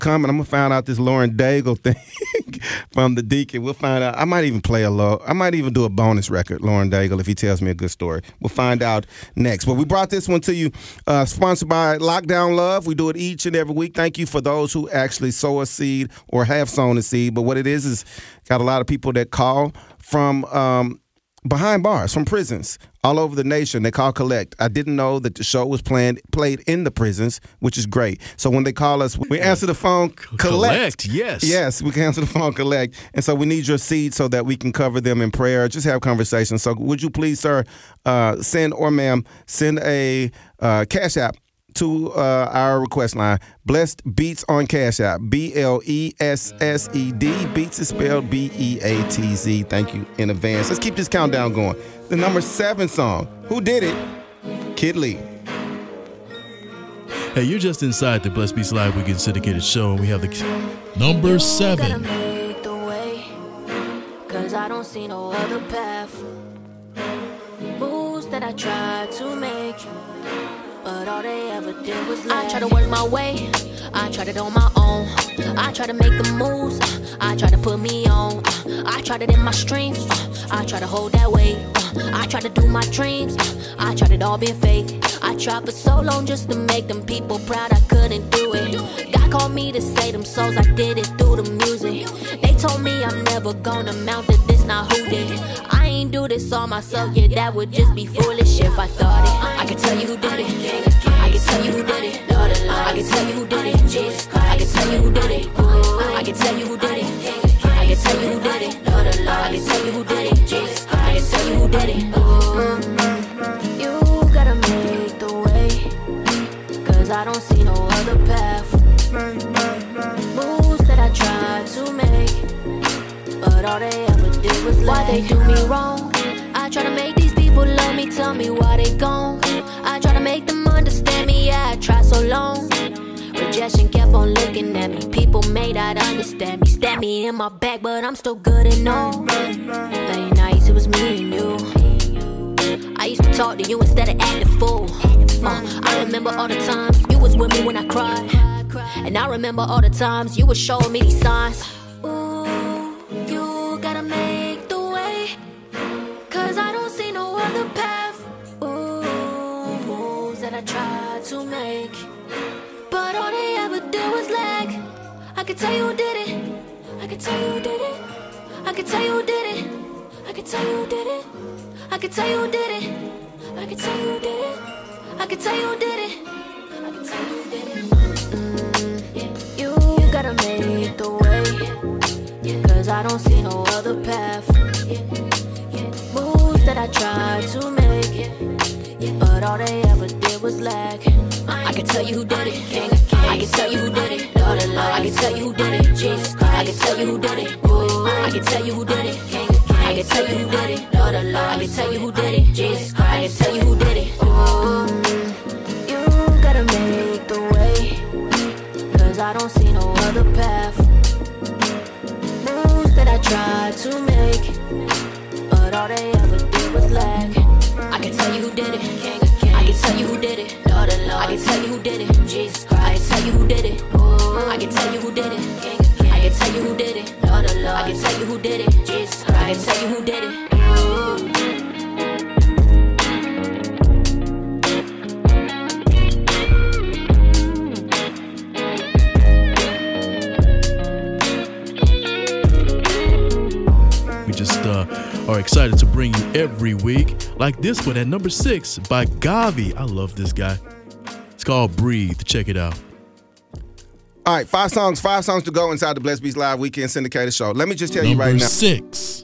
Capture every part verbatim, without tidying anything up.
coming. I'm gonna find out this Lauren Daigle thing from the Deacon. We'll find out. I might even play a low. I might even do a bonus record, Lauren Daigle, if he tells me a good story. We'll find out next. But we brought this one to you, uh, sponsored by Lockdown Love. We do it each and every week. Thank you for those who actually sow a seed or have sown a seed. But what it is is got a lot of people that call from um, behind bars, from prisons all over the nation. They call collect. I didn't know that the show was planned, played in the prisons, which is great. So when they call us, we answer the phone, collect. Collect, yes. Yes, we can answer the phone, collect. And so we need your seed so that we can cover them in prayer, just have conversations. So would you please, sir, uh, send, or ma'am, send a uh, Cash App to uh, our request line. Blessed Beats on Cash App. B L E S S E D. Beats is spelled B E A T Z. Thank you in advance. Let's keep this countdown going. The number seven song. Who did it? Kid Lee. Hey, you're just inside the Blessed Beats Live Weekend Syndicated Show, and we have the number seven. Make the way, 'cause I don't see no other path. Moves that I tried to make, but all they ever did was lie. I try to work my way, I tried it on my own. I try to make the moves, I try to put me on. I tried it in my strength, I try to hold that weight. I tried to do my dreams, I tried it all being fake. I tried for so long just to make them people proud, I couldn't do it. God called me to say them souls, I did it through the music. They told me I'm never gonna mount to this, not who did. I ain't do this all myself, yeah, that would just be foolish if I thought it. I can tell you who did it, I can tell you who did it, I can tell you who did it, I can tell you who did it, I can tell you who did it, I can tell you who did it, I can tell you who did it, I can tell you who did it. You gotta make the way, 'cause I don't see no other path. Moves that I tried to make, but all they ever did was lie. Why they do me wrong? I try to make these people love me, tell me why they gone. I try to make them understand me, yeah, I tried so long. Rejection kept on looking at me. People may not understand me, stab me in my back, but I'm still good and all. Late nights, it was me and you. I used to talk to you instead of acting fool. uh, I remember all the times you was with me when I cried, and I remember all the times you was showing me these signs. Ooh, you gotta make the way, 'cause I don't see no other path. Ooh, moves that I tried to make, but all they ever did was lag. I can tell you who did it, I can tell you who did it, I can tell you who did it, I can tell you who did it, I can tell you who did it, I can tell you who did it, I can tell you who did it, I can tell you who did it. Mm, you gotta make the way, 'cause I don't see no other path. Moves that I tried to make, but all they ever did was lag. I can tell you who did it, I can tell you who did it, I can tell you who did it, Jesus Christ. I can tell you who did it, I can tell you who did it, I can tell you who did it, I can tell you who did it, Jesus Christ. I can tell you who did it. You gotta make the way, 'cause I don't see no other path. Moves that I tried to make, but all they ever did was lag. I can tell you who did it, I can tell you who did it, I can tell you who did it, Jesus Christ. I can tell you who did it, I can tell you who did it, I can tell you who did it, I can tell you who did it, Jesus Christ. I can tell you who did it. We just uh, are excited to bring you every week, like this one at number six by Gavi. I love this guy. It's called Breathe. Check it out. All right, five songs, five songs to go inside the Blessed Beats Live Weekend Syndicated Show. Let me just tell number you right now. Six.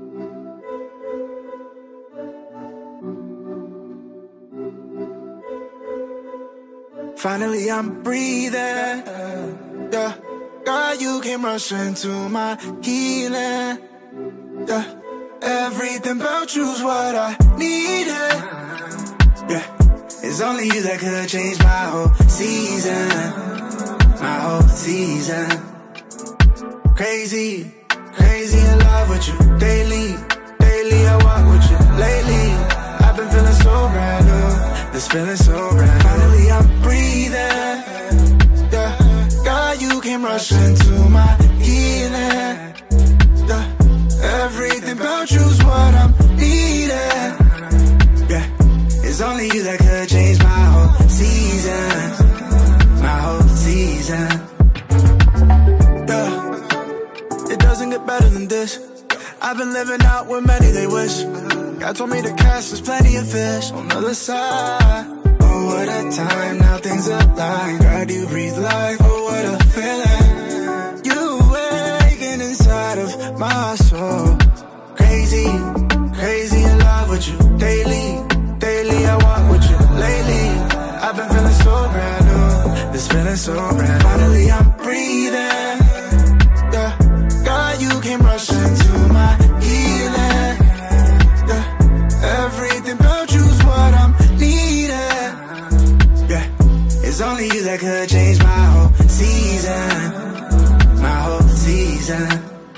Finally, I'm breathing. Yeah, God, you came rushing to my healing. Yeah, everything about you's what I needed. Yeah, it's only you that could change my whole season. My whole season. Crazy, crazy in love with you. Daily, daily I walk with you. Lately, I've been feeling so brand new. This feeling so brand new. Finally, I'm breathing. Yeah, God, you came right. rush into my healing. Yeah. Everything about you's what I'm needing. Yeah. It's only you that could change my whole season. My whole season. Yeah. It doesn't get better than this. I've been living out where many they wish. God told me to cast, there's plenty of fish on the other side. Oh, what a time, now things are lying. God, you breathe life, oh, what a feeling. You awaken inside of my soul. Crazy, crazy in love with you. Daily, daily I walk with you. Lately, I've been feeling so brand new. This feeling so brand new. Finally I'm breathing. Yeah, God, you came rushing to my healing. Yeah, everything about you's what I'm needing. Yeah, it's only you that could change my whole season. My whole season.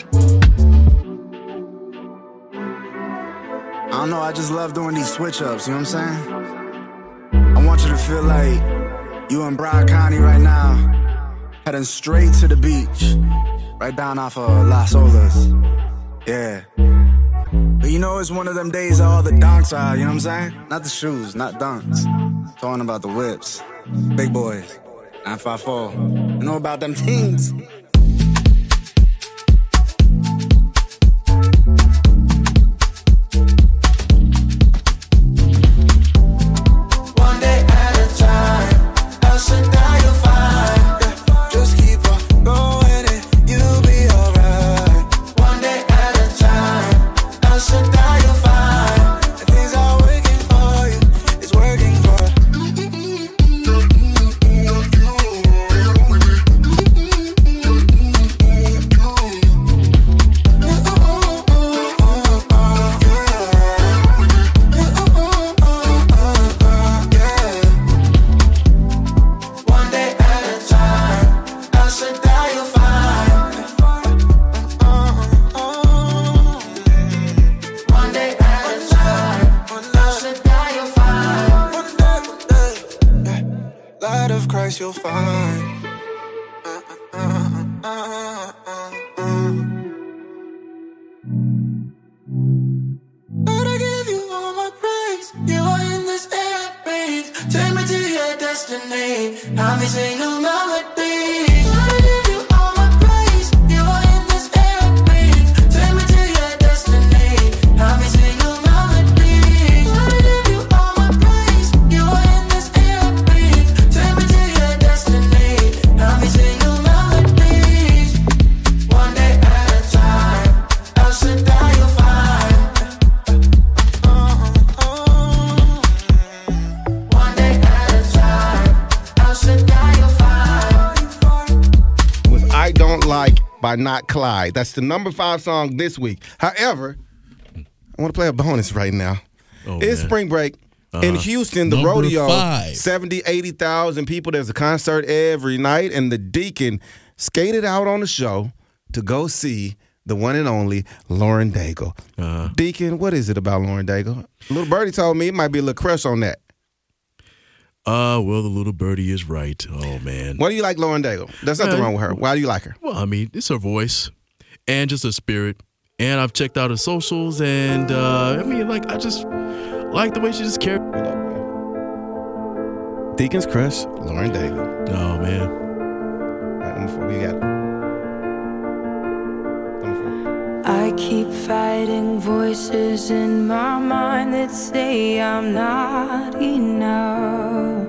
I don't know, I just love doing these switch ups, you know what I'm saying? I want you to feel like you in Broward County right now, heading straight to the beach, right down off of Las Olas. Yeah. But you know, it's one of them days all the dunks are, you know what I'm saying? Not the shoes, not dunks. Talking about the whips. Big boys. nine five four. You know about them things? You'll find. Uh, uh, uh, uh, uh, uh. But I give you all my praise. You are in this air I breathe. Take me to your destiny. I'll be singing melody. But I give you all my praise. You are in this air I breathe. Take me to your destiny. I'll be singing melody. But I give you all my praise. You are in this air I breathe. Take me to your destiny. I'll be singing melodies. One day at a time. El Shaddai you'll find. One day at a time. El Shaddai you'll find. Was I Don't Like by Not Clyde. That's the number five song this week. However, I want to play a bonus right now. Oh, it's man. spring break. In Uh-huh. Houston, the Number rodeo, five. seventy, eighty thousand people. There's a concert every night, and the Deacon skated out on the show to go see the one and only Lauren Daigle. Uh-huh. Deacon, what is it about Lauren Daigle? Little Birdie told me it might be a little crush on that. Uh, well, the little birdie is right. Oh, man. Why do you like Lauren Daigle? There's nothing Man. wrong with her. Why do you like her? Well, I mean, it's her voice and just her spirit. And I've checked out her socials, and uh, I mean, like, I just like the way she just carries. Deacon's crush, Lauren Daigle. Oh, man. All right, number four, we got it. Number four. I keep fighting voices in my mind that say I'm not enough.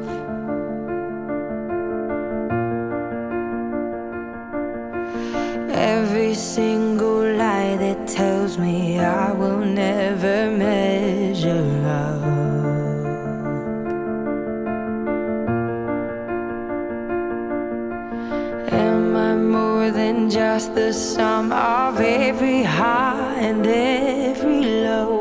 Every single lie that tells me I will never measure up. Am I more than just the sum of every high and every low?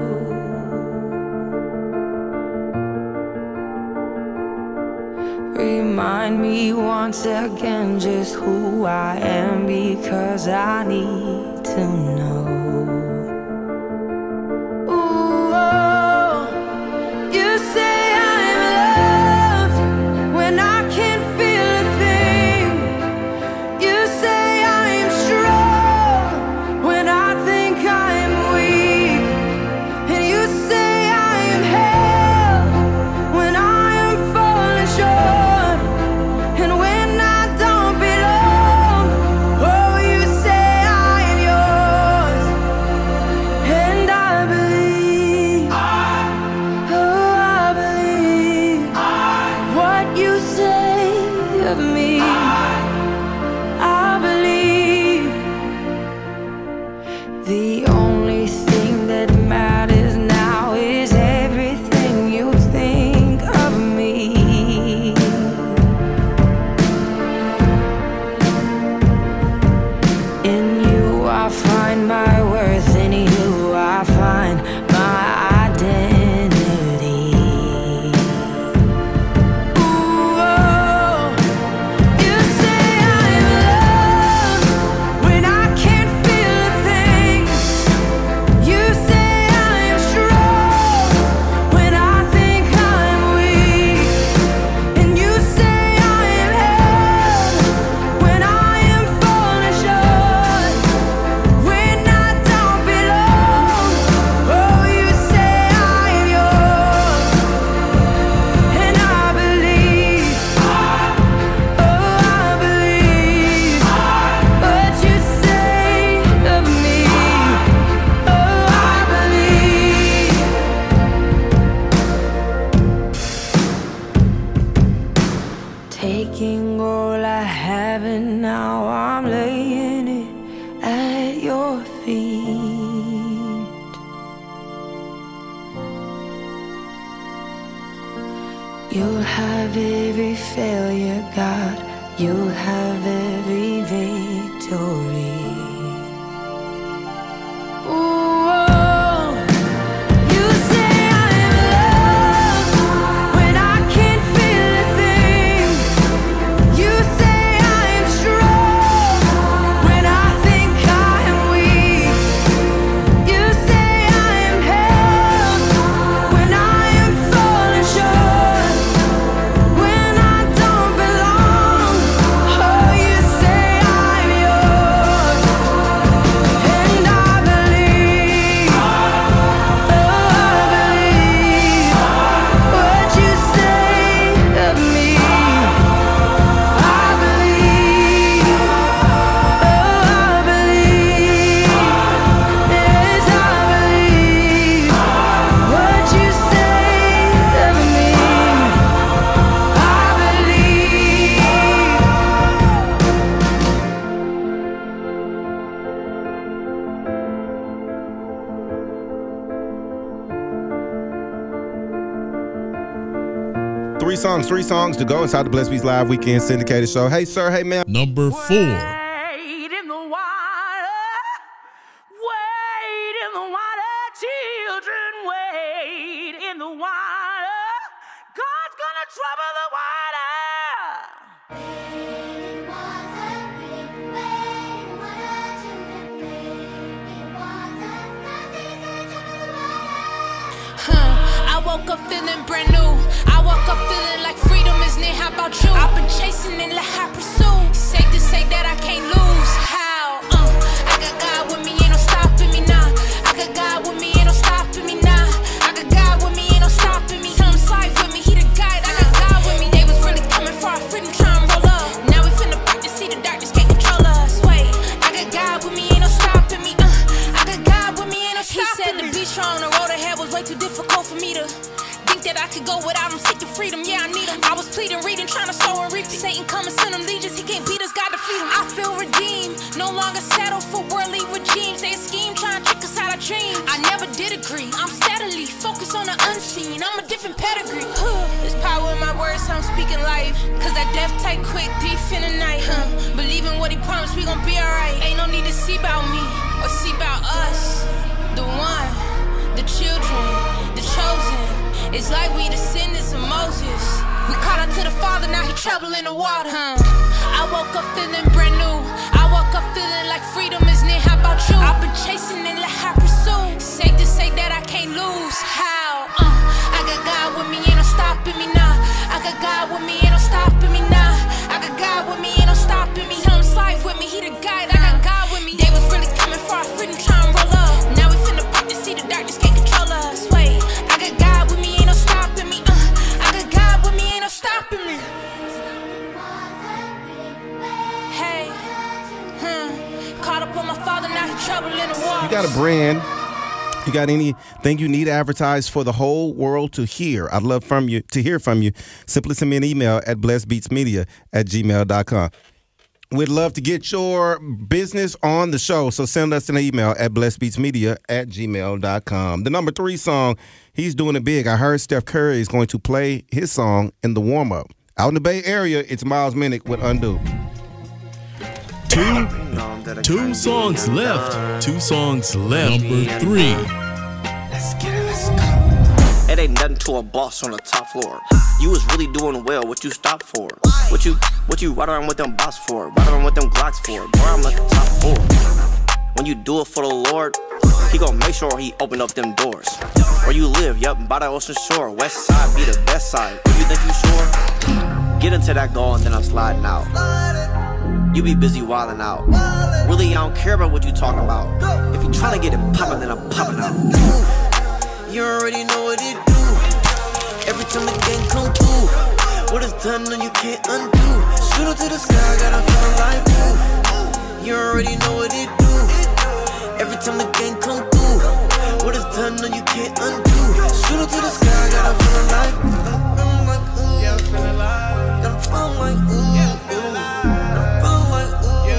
Remind me once again just who I am, because I need to know. Ooh, oh, you say I'm loved when I can't feel a thing. You now I'm laying it at your feet. You'll have every failure, God. You'll have every victory. Three songs, three songs to go inside the Blessed Beats Live Weekend Syndicated Show. Hey, sir. Hey, ma'am. Number four. Wade in the water, wade in the water, children, wade in the water. God's gonna trouble the Huh, I woke up feeling brand new. I woke up feeling like freedom is near. How about you? I've been chasing in the high pursuit. Safe to say that I can't lose. How? Uh, I got God with me, ain't no stopping me now. I got God with me, ain't no stopping me now. I got God with me, ain't no stopping me. Tell him slide with me, he the guide. I got God with me. They was really coming for our freedom, trying to roll up. Now we finna practice, see the darkness can't control us. Wait, I got God with me, ain't no stopping me. Uh, I got God with me, ain't no stopping me. He said the beach on the road ahead was way too difficult for me to think that I could go without him, seeking freedom, yeah, I need him. I was pleading, reading, trying to sow and reap. Satan come and send him legions, he can't beat us, God defeat him. I feel redeemed, no longer settle for worldly regimes. They a scheme, trying to trick us out of dreams. I never did agree, I'm steadily focused on the unseen. I'm a different pedigree. There's power in my words, so I'm speaking life. Cause that death tight quick, deep in the night. Huh. Believing what he promised, we gon' be alright. Ain't no need to see about me, or see about us. The one, the children, the chosen. It's like we descendants of Moses. We caught up to the Father, now he trouble in the water. Huh. I woke up feeling brand new. I woke up feeling like freedom is near. How about you? I've been chasing in the high pursuit. Safe to say that I can't lose. How? Uh, I got God with me, ain't no stopping me now. I got God with me, ain't no stopping me now. I got God with me, ain't no stopping me. Tell him slide with me, he the guide. I got God with me. They was really coming for our freedom, trying to roll up. Now we finna practice, see the darkness can't control us. Wait, I got God with me, ain't no stopping me. Uh, I got God with me, ain't no stopping me. Hey, hmm, caught up on my Father, now he trouble in the water. You got a brand. You got anything you need to advertise for the whole world to hear? I'd love from you to hear from you. Simply send me an email at blessedbeatsmedia at gmail dot com. We'd love to get your business on the show, so send us an email at blessedbeatsmedia at gmail dot com. The number three song, he's doing it big. I heard Steph Curry is going to play his song in the warm-up. Out in the Bay Area, it's Miles Minnick with Undo. Two, two songs left. Two songs left. Number three. Let's get it, let's go. It ain't nothing to a boss on the top floor. You was really doing well, what you stopped for? What you, what you ride around with them bots for? Ride around with them Glocks for? Boy, I'm like the top four. When you do it for the Lord, he gon' make sure he open up them doors. Where you live, yup, by the ocean shore. West side be the best side. You think you sure? Get into that goal and then I'm sliding out. You be busy wildin' out. Really, I don't care about what you talking about. If you tryna get it poppin', then I'm poppin' out. You already know what it do. Every time the game come through, what is done, then you can't undo. Shoot up to the sky, got a feeling like you. You already know what it do. Every time the game come through, what is done, then you can't undo. Shoot up to the sky, got a feeling like you. Yeah, I'm feeling like, got a feeling like ooh, yeah, I'm feeling like, got a feeling like ooh, yeah,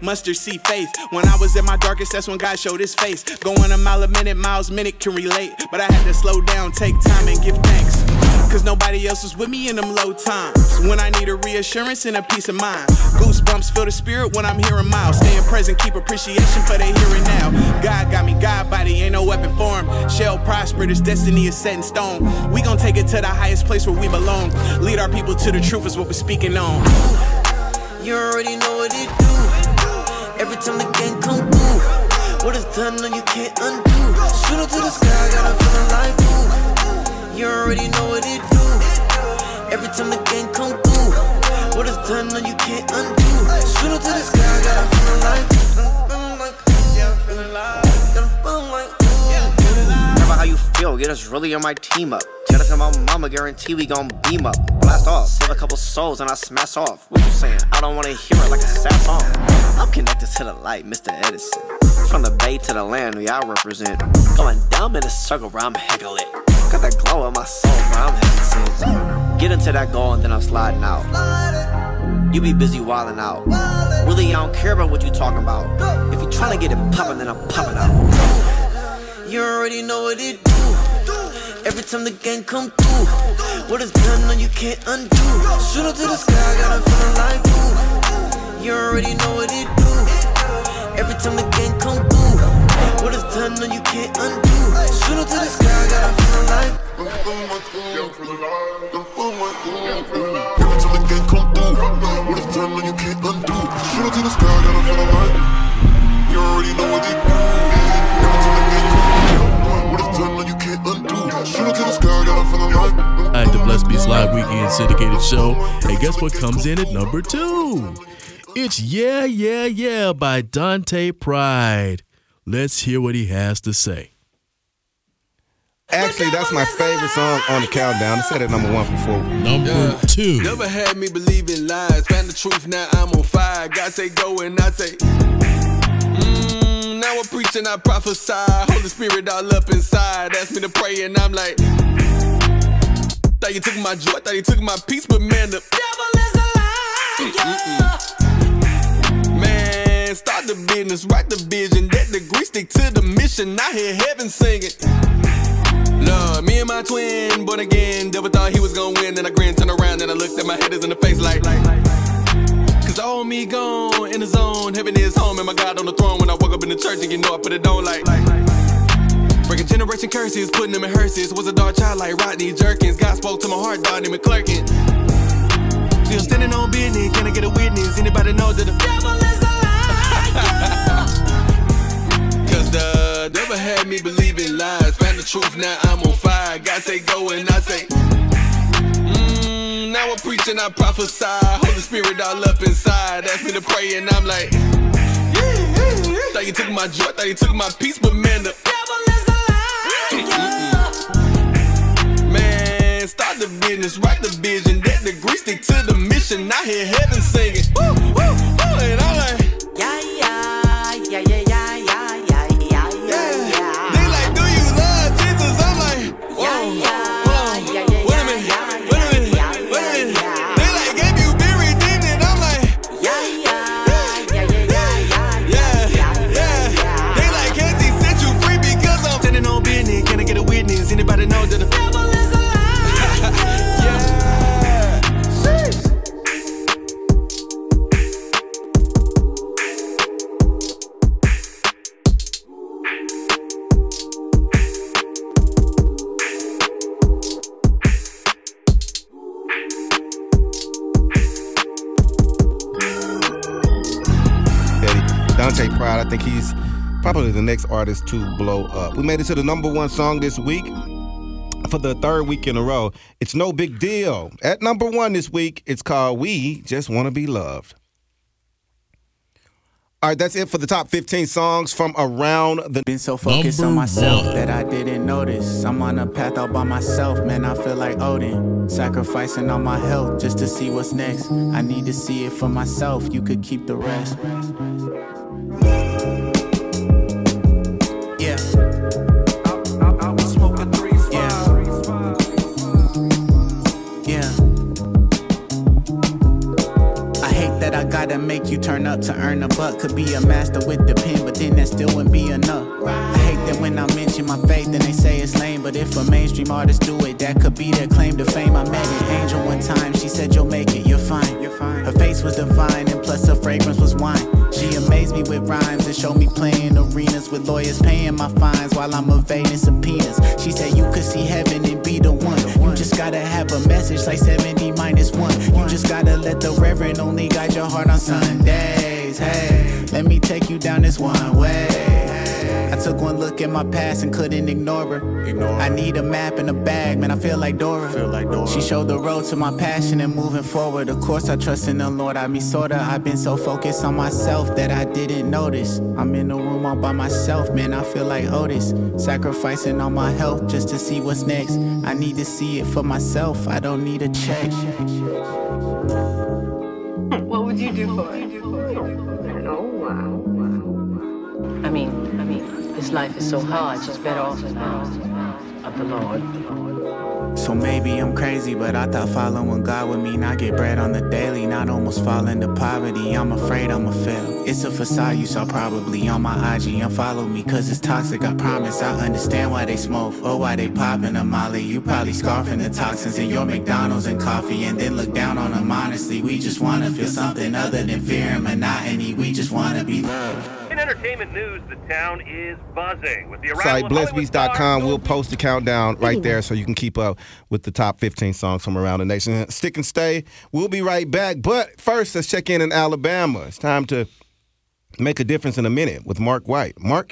mustard seed faith. When I was at my darkest, that's when God showed his face. Going a mile a minute, miles minute can relate. But I had to slow down, take time and give thanks. Cause nobody else was with me in them low times. When I need a reassurance and a peace of mind. Goosebumps feel the spirit when I'm hearing miles. Staying present, keep appreciation for the here and now. God got me, God body, ain't no weapon for him. Shall prosper, this destiny is set in stone. We gon' take it to the highest place where we belong. Lead our people to the truth is what we're speaking on. You already know what it do. Every time the gang come through. What is done, no you can't undo. Shoot up to the sky, got a feeling like ooh. You already know what it do. Every time the gang come through. What is done, no you can't undo. Shoot up to the sky, got a feeling like feeling like yeah, feeling like feeling like Remember how you feel, get us really on my team up. Tell us about mama, guarantee we gon' beam up. Blast off, save a couple souls and I smash off. What you saying? I don't wanna hear it like a sad song. I'm connected to the light, Mister Edison. From the bay to the land we I represent. Going down in a circle where I'm heckling. Got that glow in my soul where I'm hesitant. Get into that goal and then I'm sliding out. You be busy wilding out. Really, I don't care about what you talking about. If you tryna get it poppin', then I'm popping out. You already know what it do. Every time the gang come through. What is done, no you can't undo. Shoot up to the sky, got a feeling like ooh. You already know what it do. Every time the gang come through. What is done, no you can't undo. Shoot up to the sky, got a feeling like every time the gang come through. What is done, no you can't undo. Shoot up to the sky, got a feeling like you already know what it do. Every time the gang come through. What is done, no you can't undo. Shoot up to the sky, got a feeling like I had the Blessed Beats Live Weekend syndicated show. And guess what comes in at number two? It's Yeah, Yeah, Yeah by Dante Pride. Let's hear what he has to say. Actually, that's my favorite song on the countdown. I said it number one before. Number Yeah. two. Never had me believing lies. Found the truth, now I'm on fire. God say go and I say, mmm, now I'm preaching, I prophesy. Holy Spirit all up inside. Ask me to pray and I'm like, thought you took my joy, thought you took my peace, but man, the devil is a liar. Man, start the business, write the vision, that degree, stick to the mission. I hear heaven singing. Lord, me and my twin, born again. Devil thought he was gonna win, then I grinned, turned around, and I looked at my haters in the face like, cause all me gone in the zone. Heaven is home, and my God on the throne. When I woke up in the church, and you know I put it on like, breaking generation curses, putting them in hearses. Was a dark child like Rodney Jerkins. God spoke to my heart, Donnie McClurkin. Still standing on business, can I get a witness? Anybody know that the devil is a liar? Cause the devil had me believing lies. Found the truth, now I'm on fire. God say go and I say, mmm, now I'm preaching, I prophesy. Holy Spirit all up inside. Ask me to pray and I'm like, thought you took my joy, thought you took my peace, but man, the devil is a liar. Man, start the business, write the vision, that degree, stick to the mission. I hear heaven singing, woo, woo, woo, and I'm like, yeah, yeah, yeah, yeah, yeah, yeah, yeah, yeah, yeah, yeah. They like, do you love Jesus? I'm like, whoa, hold on, wait a minute, wait a minute, wait a minute. They like, have you been redeemed? And I'm like, yeah, yeah, yeah, yeah, yeah, yeah, yeah, yeah. They like, has he set you free? Because I'm standing on business. Can I get a witness? Anybody know that the devil is a liar? Yeah. Dante Pride, I think he's probably the next artist to blow up. We made it to the number one song this week for the third week in a row. It's No Big Deal. At number one this week, it's called We Just Want to Be Loved. All right, that's it for the top fifteen songs from around the... Been so focused on myself that I didn't notice. I'm on a path all by myself, man, I feel like Odin. Sacrificing all my health just to see what's next. I need to see it for myself, you could keep the rest. Yeah. Yeah. Yeah. I hate that that I gotta make you turn up to earn a buck. Could be a master with the pen, but then that still wouldn't be enough. I hate that when I mention my faith, then they say it's lame. But if a mainstream artist do it, that could be their claim to fame. I met an angel one time, she said you'll make it, you're fine. You're fine. Her face was divine, and plus her fragrance was wine. She amazed me with rhymes and showed me playing arenas with lawyers paying my fines while I'm evading subpoenas. She said you could see heaven and be the one. You just gotta have a message like seventy minus one. You just gotta let the reverend only guide your heart on Sundays. Hey, let me take you down this one way. I took one look at my past and couldn't ignore her. Ignore her. I need a map and a bag, man, I feel like Dora. Feel like Dora. She showed the road to my passion and moving forward. Of course I trust in the Lord, I mean sorta. I've been so focused on myself that I didn't notice. I'm in the room all by myself, man, I feel like Otis. Sacrificing all my health just to see what's next. I need to see it for myself, I don't need a check. What would you do for it? Oh, wow. I mean, I mean, this life is so hard, she's better off in the house of the Lord. So maybe I'm crazy, but I thought following God would mean I get bread on the daily, not almost fall into poverty. I'm afraid I'ma fail. It's a facade you saw probably on my I G. Unfollow me, cause it's toxic, I promise. I understand why they smoke or why they popping a molly. You probably scarfing the toxins in your McDonald's and coffee, and then look down on them honestly. We just wanna feel something other than fear and monotony. We just wanna be loved. In entertainment news, the town is buzzing with the arrival Site of blessed Hollywood beats dot com. star We'll post the countdown right there so you can keep up with the top fifteen songs from around the nation. Stick and stay. We'll be right back. But first, let's check in in Alabama. It's time to make a difference in a minute with Mark White. Mark?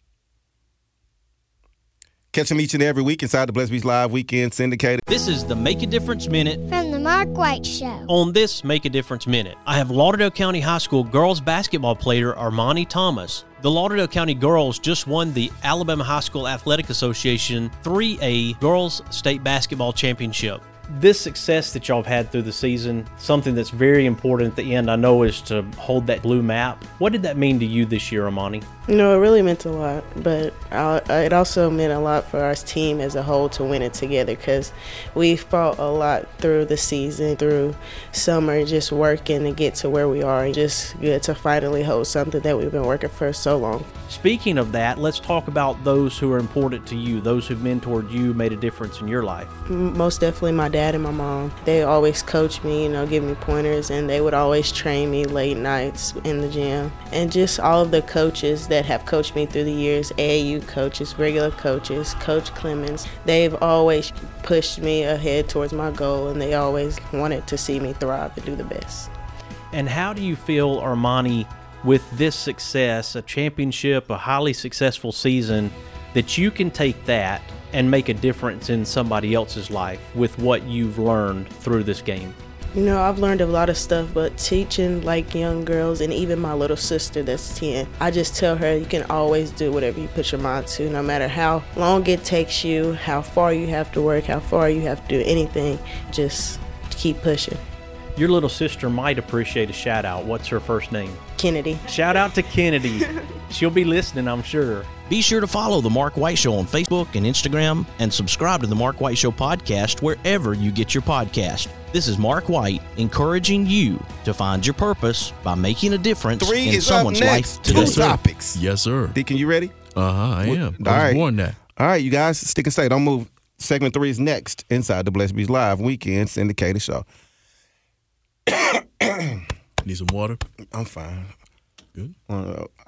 Catch him each and every week inside the Blessed Beats Live Weekend Syndicated. This is the Make a Difference Minute from the Mark White Show. On this Make a Difference Minute, I have Lauderdale County High School girls basketball player Armani Thomas. The Lauderdale County girls just won the Alabama High School Athletic Association three A Girls State Basketball Championship. This success that y'all have had through the season, something that's very important at the end, I know, is to hold that blue map. What did that mean to you this year, Armani? You know, it really meant a lot, but uh, it also meant a lot for our team as a whole to win it together, because we fought a lot through the season, through summer, just working to get to where we are, and just good to finally hold something that we've been working for so long. Speaking of that, let's talk about those who are important to you, those who've mentored you, made a difference in your life. Most definitely my dad and my mom. They always coach me, you know, give me pointers, and they would always train me late nights in the gym. And just all of the coaches that have coached me through the years, A A U coaches, regular coaches, Coach Clemens, they've always pushed me ahead towards my goal, and they always wanted to see me thrive and do the best. And how do you feel, Armani, with this success, a championship, a highly successful season, that you can take that and make a difference in somebody else's life with what you've learned through this game? You know, I've learned a lot of stuff, but teaching like young girls, and even my little sister that's ten, I just tell her you can always do whatever you put your mind to, no matter how long it takes you, how far you have to work, how far you have to do anything, just keep pushing. Your little sister might appreciate a shout out. What's her first name? Kennedy. Shout out to Kennedy. She'll be listening, I'm sure. Be sure to follow The Mark White Show on Facebook and Instagram, and subscribe to The Mark White Show podcast wherever you get your podcast. This is Mark White, encouraging you to find your purpose by making a difference Three in is someone's up next. life Two today. Yes, sir. topics. Yes, sir. Deacon, you ready? Uh-huh, I am. I All was right. born that. All right, you guys, stick and stay. Don't move. Segment three is next inside the Blessed Beats Live Weekend Syndicated Show. Need some water? I'm fine. Good. Uh,